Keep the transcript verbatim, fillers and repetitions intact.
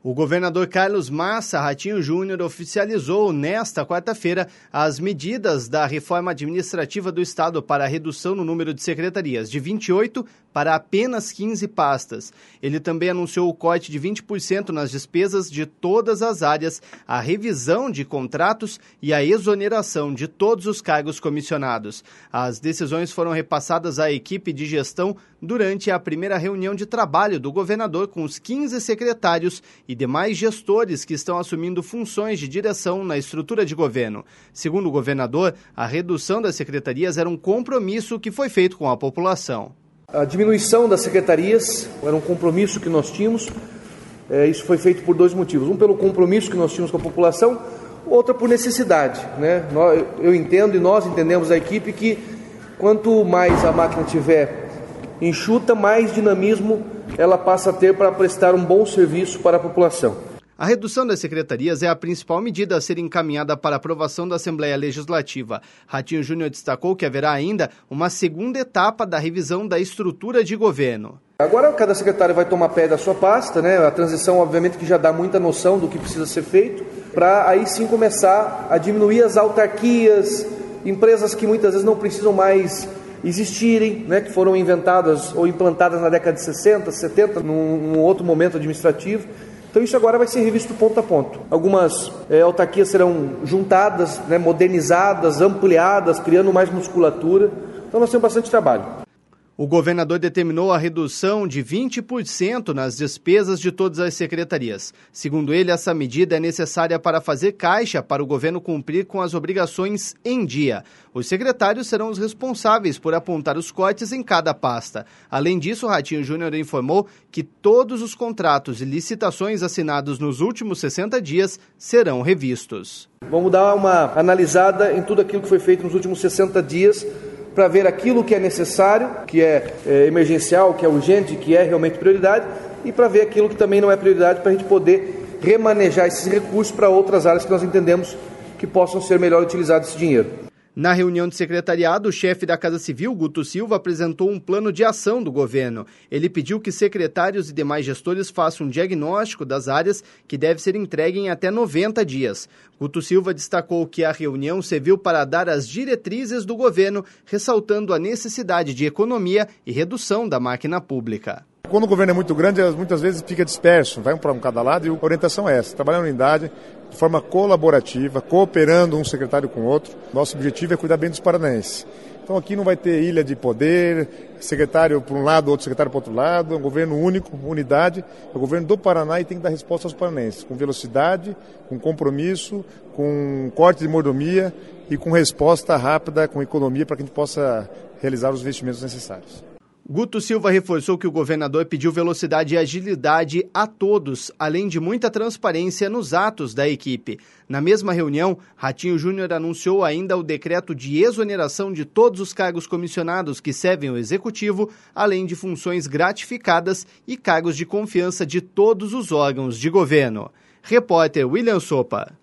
O governador Carlos Massa Ratinho Júnior oficializou nesta quarta-feira as medidas da reforma administrativa do Estado para a redução no número de secretarias de vinte e oito para apenas quinze pastas. Ele também anunciou o corte de vinte por cento nas despesas de todas as áreas, a revisão de contratos e a exoneração de todos os cargos comissionados. As decisões foram repassadas à equipe de gestão durante a primeira reunião de trabalho do governador com os quinze secretários e demais gestores que estão assumindo funções de direção na estrutura de governo. Segundo o governador, a redução das secretarias era um compromisso que foi feito com a população. A diminuição das secretarias era um compromisso que nós tínhamos. É, isso foi feito por dois motivos. Um, pelo compromisso que nós tínhamos com a população, outra por necessidade, né? Eu entendo e nós entendemos a equipe que quanto mais a máquina tiver enxuta, mais dinamismo ela passa a ter para prestar um bom serviço para a população. A redução das secretarias é a principal medida a ser encaminhada para aprovação da Assembleia Legislativa. Ratinho Júnior destacou que haverá ainda uma segunda etapa da revisão da estrutura de governo. Agora cada secretário vai tomar pé da sua pasta, né? A transição obviamente que já dá muita noção do que precisa ser feito, para aí sim começar a diminuir as autarquias, empresas que muitas vezes não precisam mais existirem, né, que foram inventadas ou implantadas na década de sessenta, setenta, num, num outro momento administrativo. Então isso agora vai ser revisto ponto a ponto. Algumas é, autarquias serão juntadas, né, modernizadas, ampliadas, criando mais musculatura. Então nós temos bastante trabalho. O governador determinou a redução de vinte por cento nas despesas de todas as secretarias. Segundo ele, essa medida é necessária para fazer caixa para o governo cumprir com as obrigações em dia. Os secretários serão os responsáveis por apontar os cortes em cada pasta. Além disso, Ratinho Júnior informou que todos os contratos e licitações assinados nos últimos sessenta dias serão revistos. Vamos dar uma analisada em tudo aquilo que foi feito nos últimos sessenta dias, para ver aquilo que é necessário, que é, é emergencial, que é urgente, que é realmente prioridade, e para ver aquilo que também não é prioridade, para a gente poder remanejar esses recursos para outras áreas que nós entendemos que possam ser melhor utilizados esse dinheiro. Na reunião de secretariado, o chefe da Casa Civil, Guto Silva, apresentou um plano de ação do governo. Ele pediu que secretários e demais gestores façam um diagnóstico das áreas que deve ser entregue em até noventa dias. Guto Silva destacou que a reunião serviu para dar as diretrizes do governo, ressaltando a necessidade de economia e redução da máquina pública. Quando o governo é muito grande, muitas vezes fica disperso, vai um para um cada lado, e a orientação é essa: trabalhar em unidade, de forma colaborativa, cooperando um secretário com o outro. Nosso objetivo é cuidar bem dos paranaenses. Então aqui não vai ter ilha de poder, secretário para um lado, outro secretário para outro lado, é um governo único, unidade, é o governo do Paraná e tem que dar resposta aos paranaenses, com velocidade, com compromisso, com corte de mordomia e com resposta rápida, com economia, para que a gente possa realizar os investimentos necessários. Guto Silva reforçou que o governador pediu velocidade e agilidade a todos, além de muita transparência nos atos da equipe. Na mesma reunião, Ratinho Júnior anunciou ainda o decreto de exoneração de todos os cargos comissionados que servem o executivo, além de funções gratificadas e cargos de confiança de todos os órgãos de governo. Repórter William Sopa.